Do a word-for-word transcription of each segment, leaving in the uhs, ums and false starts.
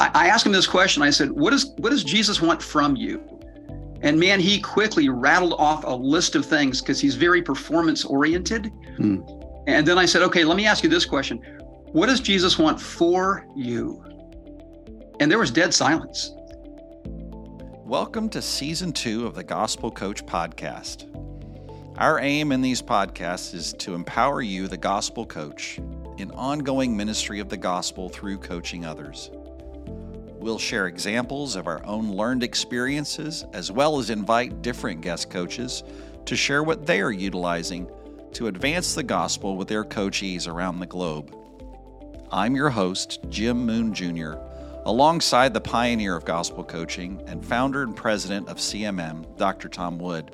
I, I asked him this question. I said, what, is, what does Jesus want from you? And man, he quickly rattled off a list of things because he's very performance oriented. Hmm. And then I said, okay, let me ask you this question. What does Jesus want for you? And there was dead silence. Welcome to season two of the Gospel Coach podcast. Our aim in these podcasts is to empower you, the gospel coach, in ongoing ministry of the gospel through coaching others. We'll share examples of our own learned experiences, as well as invite different guest coaches to share what they are utilizing to advance the gospel with their coachees around the globe. I'm your host, Jim Moon Junior, alongside the pioneer of gospel coaching and founder and president of C M M, Doctor Tom Wood.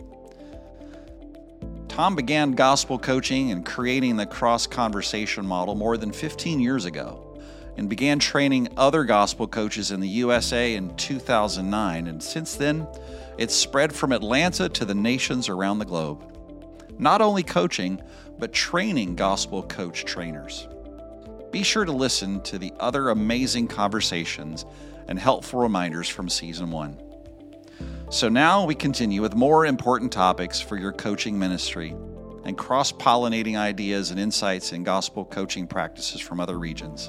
Tom began gospel coaching and creating the cross-conversation model more than fifteen years ago and began training other gospel coaches in the U S A in two thousand nine, and since then, it's spread from Atlanta to the nations around the globe. Not only coaching, but training gospel coach trainers. Be sure to listen to the other amazing conversations and helpful reminders from season one. So now we continue with more important topics for your coaching ministry and cross-pollinating ideas and insights in gospel coaching practices from other regions.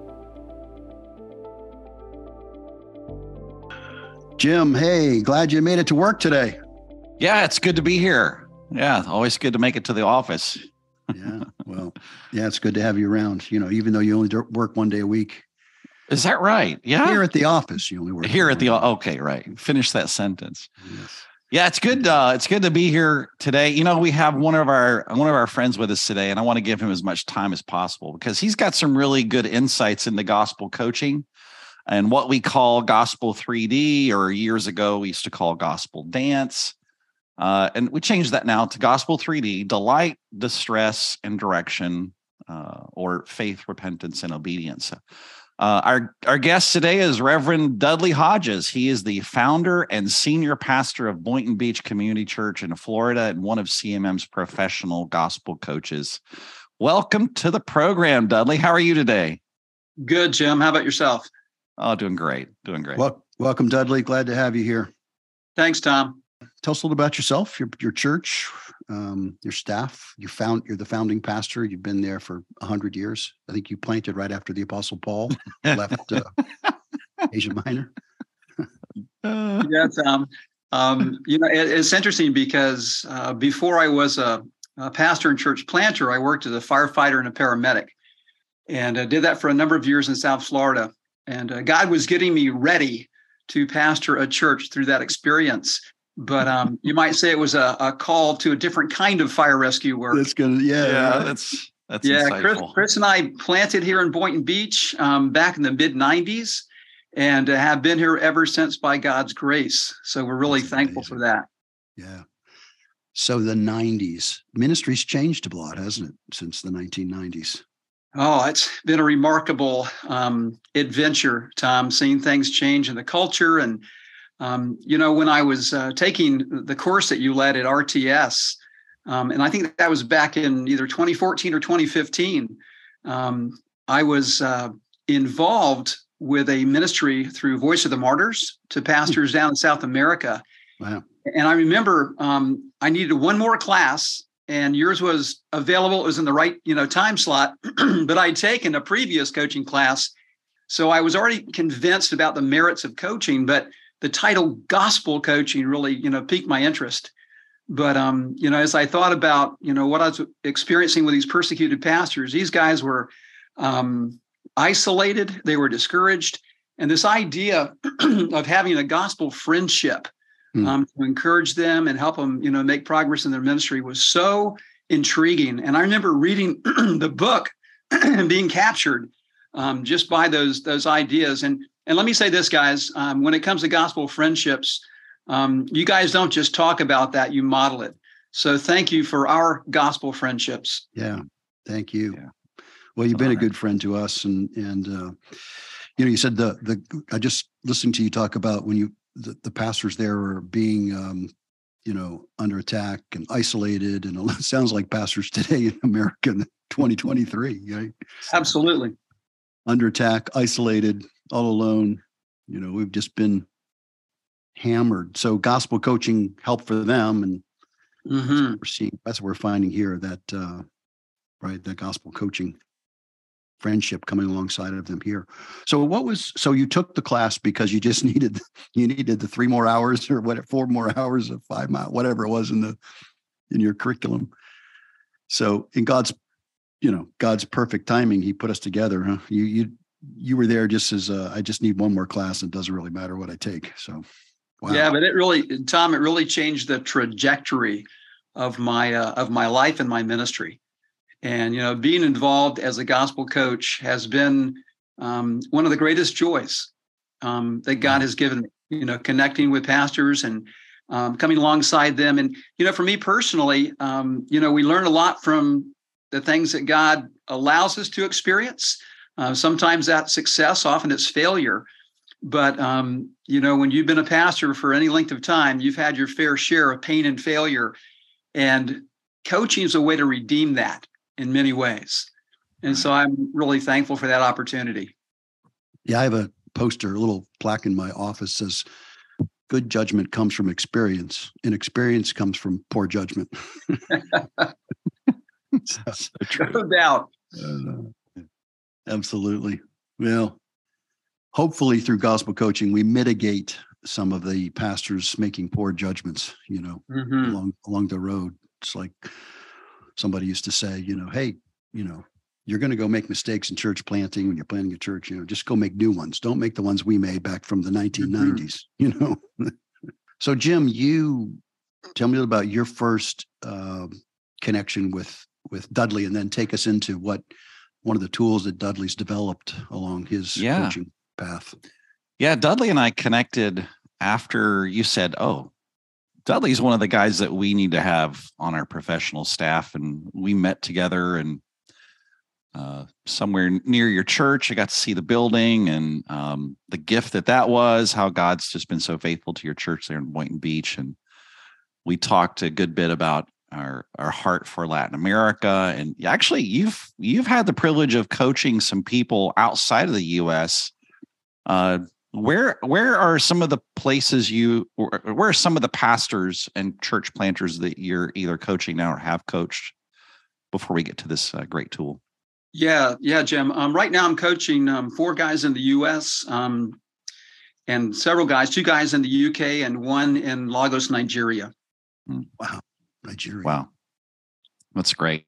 Jim, hey, glad you made it to work today. Yeah, it's good to be here. Yeah, always good to make it to the office. Yeah, well, yeah, it's good to have you around, you know, even though you only work one day a week. Is that right? Yeah. Here at the office, you only work. Here at the, okay, right. Finish that sentence. Yes. Yeah, it's good. Uh, it's good to be here today. You know, we have one of our, one of our friends with us today, and I want to give him as much time as possible because he's got some really good insights into gospel coaching and what we call gospel three D, or years ago, we used to call gospel dance. Uh, and we changed that now to gospel three D, delight, distress, and direction, uh, or faith, repentance, and obedience. Uh, our, our guest today is Reverend Dudley Hodges. He is the founder and senior pastor of Boynton Beach Community Church in Florida and one of C M M's professional gospel coaches. Welcome to the program, Dudley. How are you today? Good, Jim. How about yourself? Oh, doing great. Doing great. Well, welcome, Dudley. Glad to have you here. Thanks, Tom. Tell us a little about yourself, your your church, um, your staff. You found you're the founding pastor. You've been there for a hundred years. I think you planted right after the Apostle Paul left uh, Asia Minor. uh, yeah, Tom. Um, you know, it, it's interesting because uh, before I was a, a pastor and church planter, I worked as a firefighter and a paramedic, and I did that for a number of years in South Florida. And uh, God was getting me ready to pastor a church through that experience. But um, you might say it was a, a call to a different kind of fire rescue work. That's good. Yeah, yeah, that's that's yeah. Insightful. Chris, Chris and I planted here in Boynton Beach um, back in the mid nineties, and uh, have been here ever since by God's grace. So we're really that's thankful amazing. For that. Yeah. So the nineties ministry's changed a lot, hasn't it, since the nineteen nineties? Oh, it's been a remarkable um, adventure, Tom. Seeing things change in the culture and. Um, you know, when I was uh, taking the course that you led at R T S, um, and I think that was back in either twenty fourteen or twenty fifteen, um, I was uh, involved with a ministry through Voice of the Martyrs to pastors down in South America. Wow. And I remember um, I needed one more class, and yours was available. It was in the right, you know, time slot, but I'd taken a previous coaching class. So I was already convinced about the merits of coaching, but the title gospel coaching really, you know, piqued my interest. But, um, you know, as I thought about, you know, what I was experiencing with these persecuted pastors, these guys were um, isolated, they were discouraged. And this idea of having a gospel friendship mm. um, to encourage them and help them, you know, make progress in their ministry was so intriguing. And I remember reading the book and being captured um, just by those, those ideas. And And let me say this, guys, um, when it comes to gospel friendships, um, you guys don't just talk about that, you model it. So thank you for our gospel friendships. Yeah, thank you. Yeah. Well, you've been a good friend to us. And, and uh, you know, you said the, the I just listened to you talk about when you, the, the pastors there are being, um, you know, under attack and isolated. And it sounds like pastors today in America in twenty twenty-three. Right? Absolutely. Under attack, isolated, all alone, You know, we've just been hammered. So gospel coaching helped for them, and mm-hmm. that's what we're seeing. That's what we're finding here. That uh, right, that gospel coaching friendship coming alongside of them here. So what was? So you took the class because you just needed you needed the three more hours or what? Four more hours of five mile, whatever it was in the in your curriculum. So in God's, you know, God's perfect timing, He put us together. Huh? You you you were there just as uh, I just need one more class. It doesn't really matter what I take. So. Wow. Yeah, but it really, Tom, it really changed the trajectory of my uh, of my life and my ministry. And, you know, being involved as a gospel coach has been um, one of the greatest joys um, that God has given me, you know, connecting with pastors and um, coming alongside them. And, you know, for me personally, um, you know, we learn a lot from the things that God allows us to experience. Uh, sometimes that's success, often it's failure. But, um, you know, when you've been a pastor for any length of time, you've had your fair share of pain and failure. And coaching is a way to redeem that in many ways. And so I'm really thankful for that opportunity. Yeah, I have a poster, a little plaque in my office says, good judgment comes from experience, and experience comes from poor judgment. so, so no doubt. Uh, absolutely. Well, hopefully through gospel coaching, we mitigate some of the pastors making poor judgments, you know, mm-hmm. along along the road. It's like somebody used to say, you know, hey, you know, you're going to go make mistakes in church planting when you're planting a church, you know, just go make new ones. Don't make the ones we made back from the nineteen nineties, mm-hmm. you know. So, Jim, you tell me a little about your first uh, connection with with Dudley, and then take us into what one of the tools that Dudley's developed along his yeah. coaching path. Yeah, Dudley and I connected after you said, oh, Dudley's one of the guys that we need to have on our professional staff. And we met together and uh, somewhere near your church. I got to see the building and um, the gift that that was, how God's just been so faithful to your church there in Boynton Beach. And we talked a good bit about our our heart for Latin America. And actually, you've you've had the privilege of coaching some people outside of the U S Uh, where where are some of the places you, where are some of the pastors and church planters that you're either coaching now or have coached before we get to this uh, great tool? Yeah, yeah, Jim. Um, right now I'm coaching um, four guys in the U S um, and several guys, two guys in the U K and one in Lagos, Nigeria. Wow. Nigeria. Wow. That's great.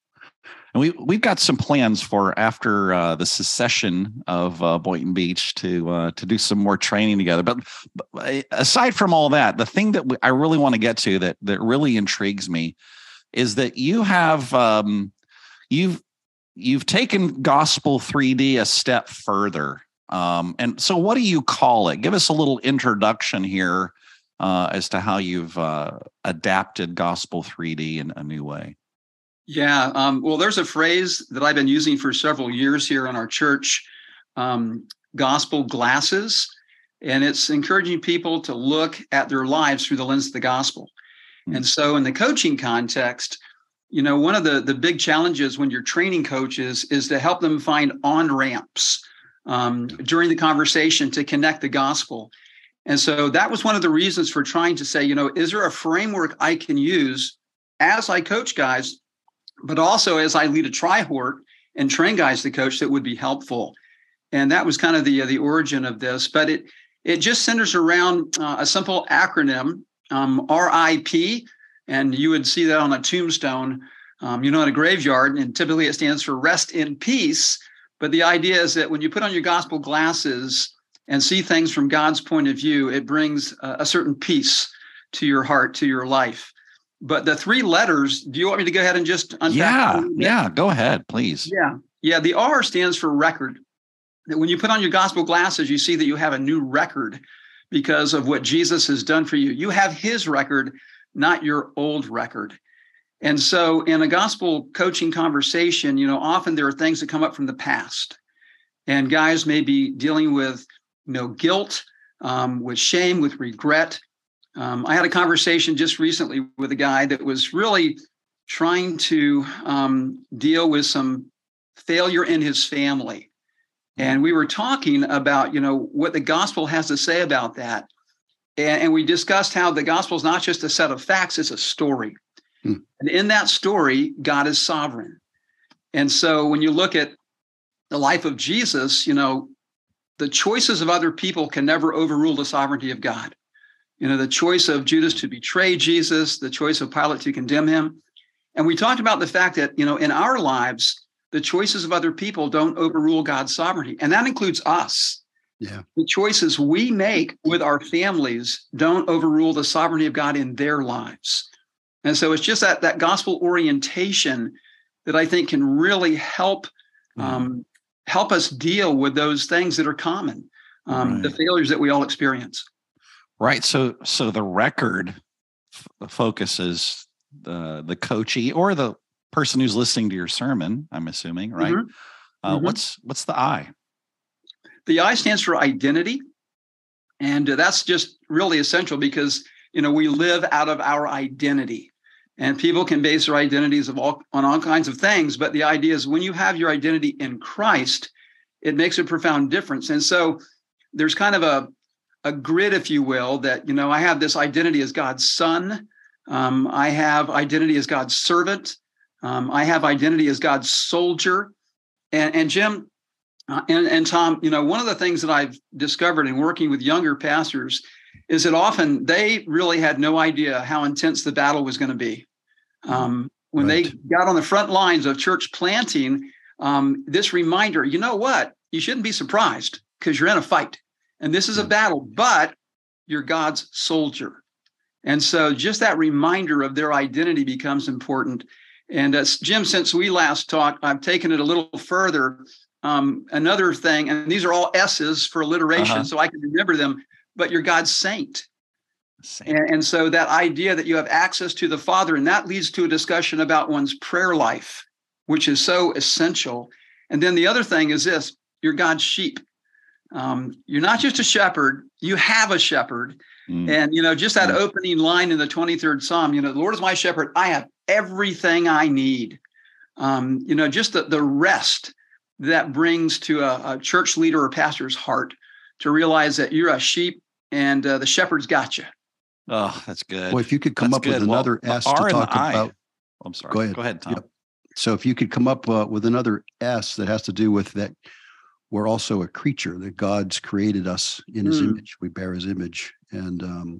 And we, we've got some plans for after uh, the secession of uh, Boynton Beach to uh, to do some more training together. But, but aside from all that, the thing that we, I really want to get to that that really intrigues me is that you have um, you've you've taken Gospel three D a step further. Um, and so, what do you call it? Give us a little introduction here uh, as to how you've uh, adapted Gospel three D in a new way. Yeah. Um, well, there's a phrase that I've been using for several years here in our church, um, gospel glasses, and it's encouraging people to look at their lives through the lens of the gospel. Mm-hmm. And so in the coaching context, you know, one of the, the big challenges when you're training coaches is to help them find on-ramps um, during the conversation to connect the gospel. And so that was one of the reasons for trying to say, you know, is there a framework I can use as I coach guys, but also as I lead a trihort and train guys to coach that would be helpful? And that was kind of the, uh, the origin of this. But it it just centers around uh, a simple acronym, um, R I P, and you would see that on a tombstone, um, you know, in a graveyard, and typically it stands for rest in peace. But the idea is that when you put on your gospel glasses and see things from God's point of view, it brings a, a certain peace to your heart, to your life. But the three letters, do you want me to go ahead and just unpack? Yeah, yeah, go ahead, please. Yeah, yeah. The R stands for record. That when you put on your gospel glasses, you see that you have a new record because of what Jesus has done for you. You have his record, not your old record. And so in a gospel coaching conversation, you know, often there are things that come up from the past. And guys may be dealing with, you know, guilt, um, with shame, with regret. Um, I had a conversation just recently with a guy that was really trying to um, deal with some failure in his family. And we were talking about, you know, what the gospel has to say about that. And, and we discussed how the gospel is not just a set of facts, it's a story. Hmm. And in that story, God is sovereign. And so when you look at the life of Jesus, you know, the choices of other people can never overrule the sovereignty of God. You know, the choice of Judas to betray Jesus, the choice of Pilate to condemn him. And we talked about the fact that, you know, in our lives, the choices of other people don't overrule God's sovereignty. And that includes us. Yeah. The choices we make with our families don't overrule the sovereignty of God in their lives. And so it's just that, that gospel orientation that I think can really help um, help us deal with those things that are common, um, right. the failures that we all experience. Right. So so the record f- focuses the the coachee or the person who's listening to your sermon, I'm assuming, right? Mm-hmm. Uh, mm-hmm. What's what's the I? The I stands for identity. And uh, that's just really essential because, you know, we live out of our identity. And people can base their identities of all, on all kinds of things. But the idea is when you have your identity in Christ, it makes a profound difference. And so there's kind of a, a grid, if you will, that, you know, I have this identity as God's son. Um, I have identity as God's servant. Um, I have identity as God's soldier. And, and Jim uh, and, and Tom, you know, one of the things that I've discovered in working with younger pastors is that often they really had no idea how intense the battle was going to be. Um, when right. they got on the front lines of church planting, um, this reminder, you know what? You shouldn't be surprised because you're in a fight. And this is a battle, but you're God's soldier. And so just that reminder of their identity becomes important. And uh, Jim, since we last talked, I've taken it a little further. Um, another thing, and these are all S's for alliteration, uh-huh. so I can remember them, but you're God's saint. saint. And, and so that idea that you have access to the Father, and that leads to a discussion about one's prayer life, which is so essential. And then the other thing is this, you're God's sheep. Um, you're not just a shepherd, you have a shepherd. Mm. And, you know, just that mm. opening line in the twenty-third Psalm, you know, the Lord is my shepherd. I have everything I need. Um, you know, just the, the rest that brings to a, a church leader or pastor's heart to realize that you're a sheep and uh, the shepherd's got you. Oh, that's good. Well, if you could come that's up good. with another well, S to talk about. I'm sorry. Go ahead. Go ahead, Tom. Yep. So if you could come up uh, with another S that has to do with that, we're also a creature, that God's created us in his mm. image. We bear his image. And um,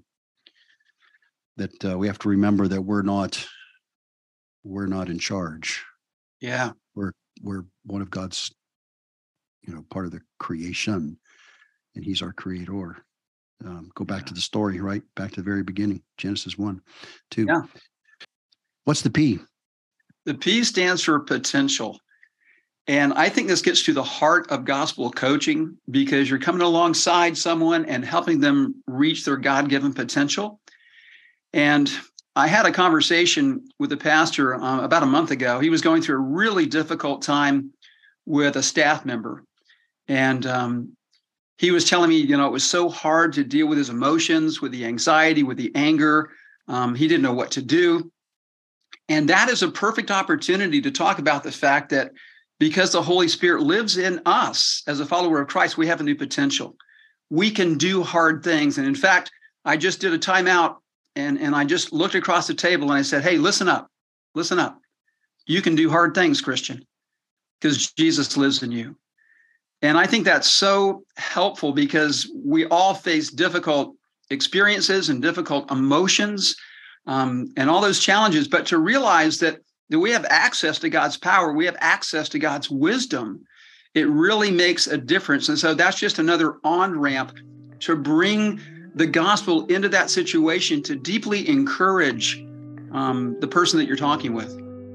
that uh, we have to remember that we're not, we're not in charge. Yeah. We're, we're one of God's, you know, part of the creation, and he's our creator. Um, go back yeah. to the story, right? Back to the very beginning, Genesis one, two. Yeah. What's the P? The P stands for potential. And I think this gets to the heart of gospel coaching because you're coming alongside someone and helping them reach their God-given potential. And I had a conversation with a pastor uh, about a month ago. He was going through a really difficult time with a staff member. And um, he was telling me, you know, it was so hard to deal with his emotions, with the anxiety, with the anger. Um, he didn't know what to do. And that is a perfect opportunity to talk about the fact that because the Holy Spirit lives in us as a follower of Christ, we have a new potential. We can do hard things. And in fact, I just did a timeout and, and I just looked across the table and I said, hey, listen up, listen up. You can do hard things, Christian, because Jesus lives in you. And I think that's so helpful because we all face difficult experiences and difficult emotions um, and all those challenges. But to realize that, that we have access to God's power, we have access to God's wisdom, it really makes a difference. And so that's just another on-ramp to bring the gospel into that situation to deeply encourage um, the person that you're talking with.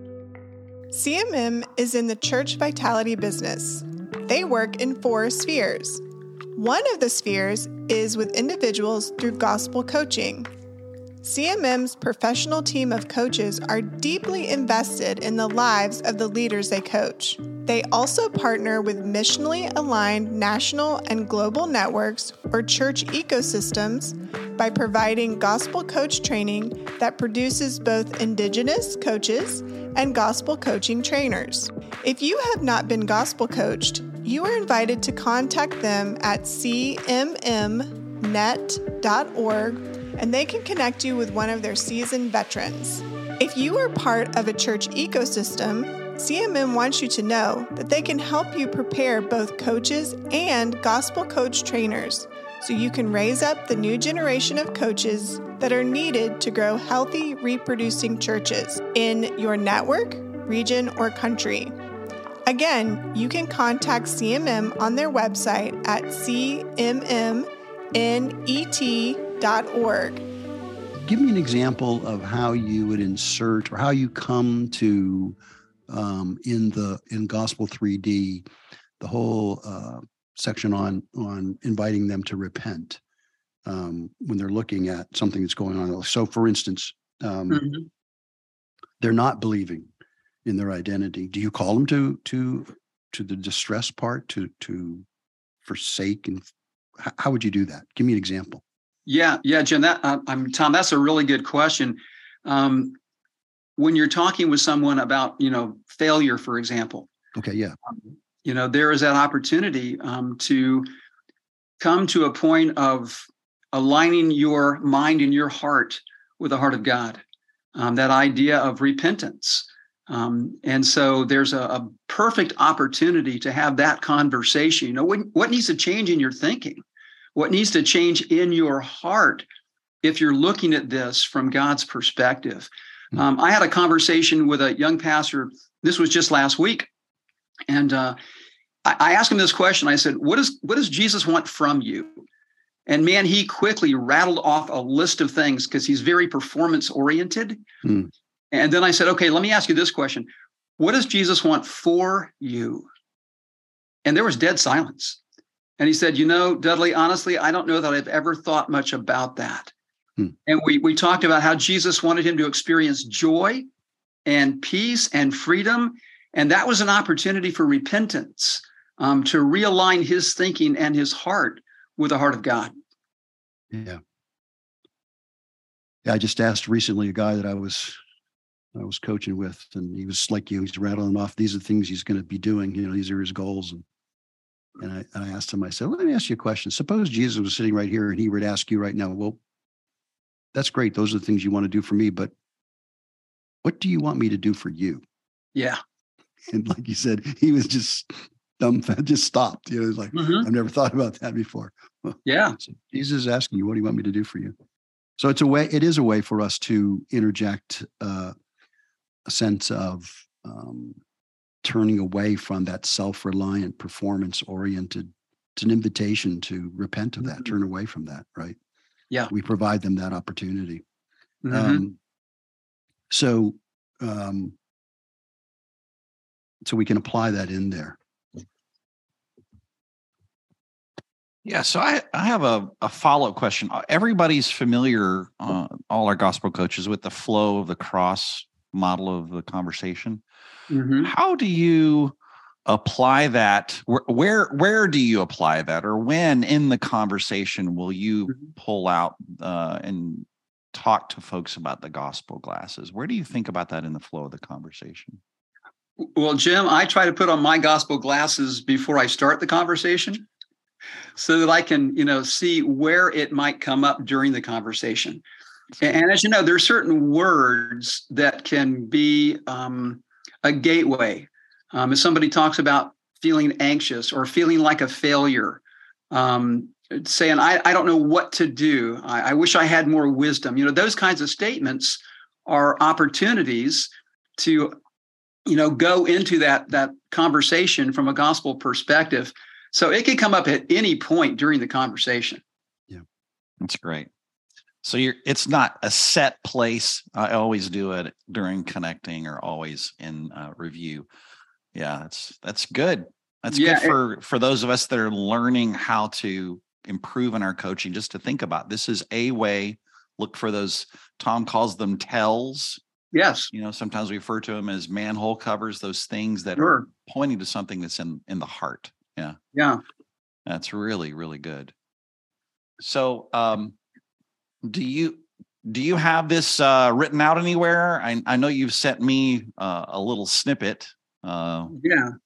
C M M is in the church vitality business. They work in four spheres. One of the spheres is with individuals through gospel coaching. C M M's professional team of coaches are deeply invested in the lives of the leaders they coach. They also partner with missionally aligned national and global networks or church ecosystems by providing gospel coach training that produces both indigenous coaches and gospel coaching trainers. If you have not been gospel coached, you are invited to contact them at c m m net dot org, and they can connect you with one of their seasoned veterans. If you are part of a church ecosystem, C M M wants you to know that they can help you prepare both coaches and gospel coach trainers so you can raise up the new generation of coaches that are needed to grow healthy, reproducing churches in your network, region, or country. Again, you can contact C M M on their website at c m m net dot org. Give me an example of how you would insert or how you come to um, in the in Gospel three D, the whole uh, section on on inviting them to repent um, when they're looking at something that's going on. So, for instance, um, mm-hmm. they're not believing in their identity. Do you call them to to to the distress part, to to forsake, and how would you do that? Give me an example. Yeah, yeah, Jim. That uh, I'm Tom. That's a really good question. Um, when you're talking with someone about, you know, failure, for example. Okay. Yeah. Um, you know, there is that opportunity um, to come to a point of aligning your mind and your heart with the heart of God. Um, that idea of repentance. Um, and so there's a, a perfect opportunity to have that conversation. You know, what, what needs to change in your thinking? What needs to change in your heart if you're looking at this from God's perspective? Um, I had a conversation with a young pastor. This was just last week. And uh, I, I asked him this question. I said, what, is, what does Jesus want from you? And man, he quickly rattled off a list of things because he's very performance oriented. Hmm. And then I said, okay, let me ask you this question. What does Jesus want for you? And there was dead silence. And he said, you know, Dudley, honestly, I don't know that I've ever thought much about that. Hmm. And we we talked about how Jesus wanted him to experience joy and peace and freedom. And that was an opportunity for repentance, um, to realign his thinking and his heart with the heart of God. Yeah. Yeah. I just asked recently a guy that I was I was coaching with, and he was like you, he's rattling off, these are the things he's going to be doing. You know, these are his goals. And And I, and I asked him, I said, let me ask you a question. Suppose Jesus was sitting right here and he would ask you right now, well, that's great. Those are the things you want to do for me, but what do you want me to do for you? Yeah. And like you said, he was just dumbfounded, just stopped. You know, he was like, mm-hmm. I've never thought about that before. Yeah. So Jesus is asking you, what do you want me to do for you? So it's a way, it is a way for us to interject uh, a sense of, um, turning away from that self-reliant, performance-oriented. It's an invitation to repent of that, mm-hmm. turn away from that, right? Yeah. We provide them that opportunity. Mm-hmm. Um, so, um, so we can apply that in there. Yeah. So I, I have a, a follow-up question. Everybody's familiar, uh, all our gospel coaches, with the flow of the cross model of the conversation. Mm-hmm. How do you apply that? Where, where where do you apply that, or when in the conversation will you mm-hmm. pull out uh, and talk to folks about the gospel glasses? Where do you think about that in the flow of the conversation? Well, Jim, I try to put on my gospel glasses before I start the conversation, so that I can, you know, see where it might come up during the conversation. And, and as you know, there are certain words that can be um, a gateway. Um, if somebody talks about feeling anxious or feeling like a failure, um, saying, I, I don't know what to do. I, I wish I had more wisdom. You know, those kinds of statements are opportunities to, you know, go into that, that conversation from a gospel perspective. So it can come up at any point during the conversation. Yeah, that's great. So you're, it's not a set place. I always do it during connecting or always in uh, review. Yeah, that's that's good. That's yeah, good for, it, for those of us that are learning how to improve in our coaching, just to think about this is a way. Look for those, Tom calls them tells. Yes. You know, sometimes we refer to them as manhole covers, those things that sure. are pointing to something that's in, in the heart. Yeah. Yeah. That's really, really good. So, um, Do you do you have this uh, written out anywhere? I, I know you've sent me uh, a little snippet. Uh, yeah,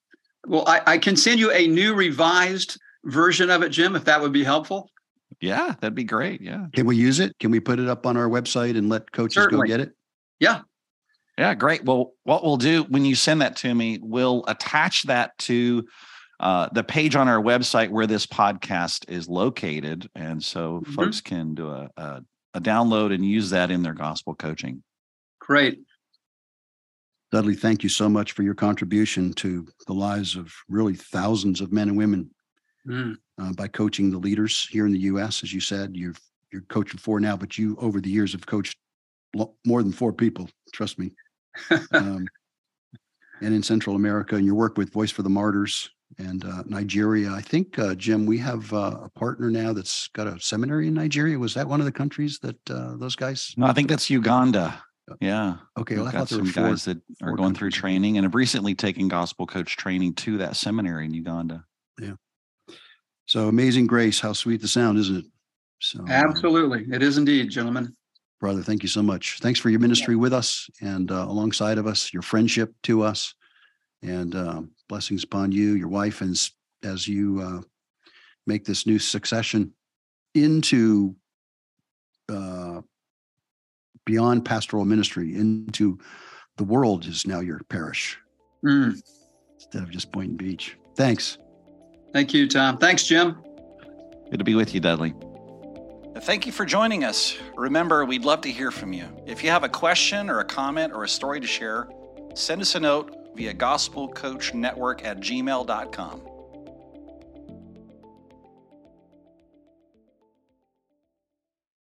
Well, I, I can send you a new revised version of it, Jim, if that would be helpful. Yeah, that'd be great. Yeah. Can we use it? Can we put it up on our website and let coaches Certainly. go get it? Yeah. Yeah, great. Well, what we'll do when you send that to me, we'll attach that to uh, the page on our website where this podcast is located. And so mm-hmm. folks can do a, a, a download and use that in their gospel coaching. Great. Dudley, thank you so much for your contribution to the lives of really thousands of men and women mm. uh, by coaching the leaders here in the U S. As you said, you're you're coaching four now, but you over the years have coached lo- more than four people. Trust me. um, and in Central America, and your work with Voice for the Martyrs and uh, Nigeria. I think, uh, Jim, we have uh, a partner now that's got a seminary in Nigeria. Was that one of the countries that uh, those guys? No, I think that's Uganda. Yeah. Okay. We've well, I got thought there some were four, guys that are going through training and have recently taken gospel coach training to that seminary in Uganda. Yeah. So Amazing Grace, how sweet the sound, isn't it? So absolutely. Uh, it is indeed, gentlemen. Brother, thank you so much. Thanks for your ministry with us and uh, alongside of us, your friendship to us, and uh, blessings upon you, your wife, and as you uh, make this new succession into uh, beyond pastoral ministry, into the world is now your parish mm. instead of just Boynton Beach. Thanks. Thank you, Tom. Thanks, Jim. Good to be with you, Dudley. Thank you for joining us. Remember, we'd love to hear from you. If you have a question or a comment or a story to share, send us a note via gospelcoachnetwork at gmail dot com.